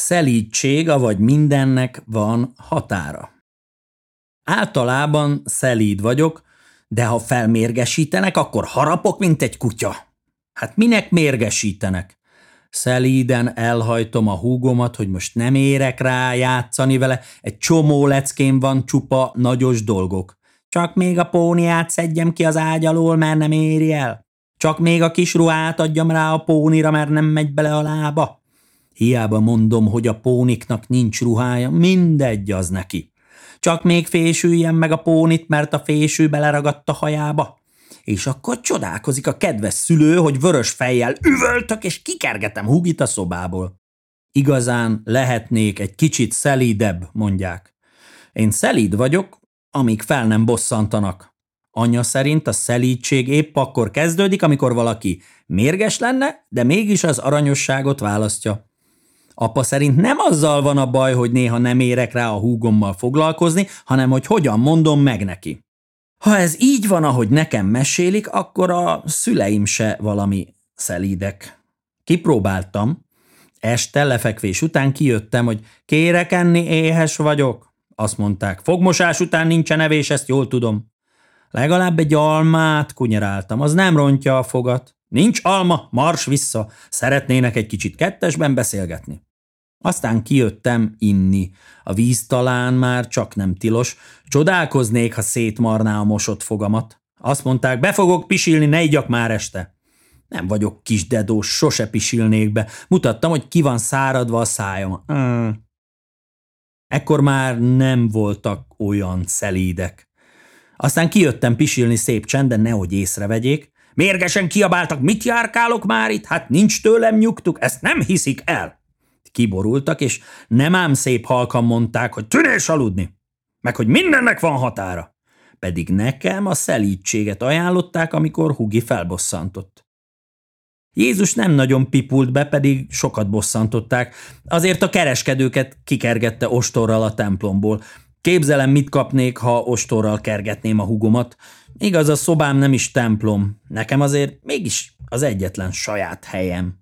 Szelídség, avagy mindennek van határa. Általában szelíd vagyok, de ha felmérgesítenek, akkor harapok, mint egy kutya. Hát minek mérgesítenek? Szelíden elhajtom a húgomat, hogy most nem érek rá játszani vele, egy csomó leckém van, csupa nagyos dolgok. Csak még a póniát szedjem ki az ágy alól, mert nem éri el. Csak még a kis ruhát adjam rá a pónira, mert nem megy bele a lába. Hiába mondom, hogy a póniknak nincs ruhája, mindegy az neki. Csak még fésüljem meg a pónit, mert a fésű beleragadt a hajába. És akkor csodálkozik a kedves szülő, hogy vörös fejjel üvöltök, és kikergetem Hugit a szobából. Igazán lehetnék egy kicsit szelídebb, mondják. Én szelíd vagyok, amíg fel nem bosszantanak. Anyja szerint a szelídség épp akkor kezdődik, amikor valaki mérges lenne, de mégis az aranyosságot választja. Apa szerint nem azzal van a baj, hogy néha nem érek rá a húgommal foglalkozni, hanem hogy hogyan mondom meg neki. Ha ez így van, ahogy nekem mesélik, akkor a szüleim se valami szelídek. Kipróbáltam. Este lefekvés után kijöttem, hogy kérek enni, éhes vagyok. Azt mondták, fogmosás után nincsen evés, ezt jól tudom. Legalább egy almát kunyeráltam, az nem rontja a fogat. Nincs alma, mars vissza, szeretnének egy kicsit kettesben beszélgetni. Aztán kijöttem inni. A víz talán már csak nem tilos. Csodálkoznék, ha szétmarná a mosott fogamat. Azt mondták, be fogok pisilni, ne igyak már este. Nem vagyok kisdedós, sose pisilnék be. Mutattam, hogy ki van száradva a szájam. Ekkor már nem voltak olyan szelídek. Aztán kijöttem pisilni szép csendben, nehogy észrevegyék. Mérgesen kiabáltak, mit járkálok már itt? Hát nincs tőlem nyugtuk, ezt nem hiszik el. Kiborultak, és nem ám szép halkan mondták, hogy tűnés aludni, meg hogy mindennek van határa. Pedig nekem a szelídséget ajánlották, amikor Hugi felbosszantott. Jézus nem nagyon pipult be, pedig sokat bosszantották, azért a kereskedőket kikergette ostorral a templomból. Képzelem, mit kapnék, ha ostorral kergetném a hugomat. Igaz, a szobám nem is templom, nekem azért mégis az egyetlen saját helyem.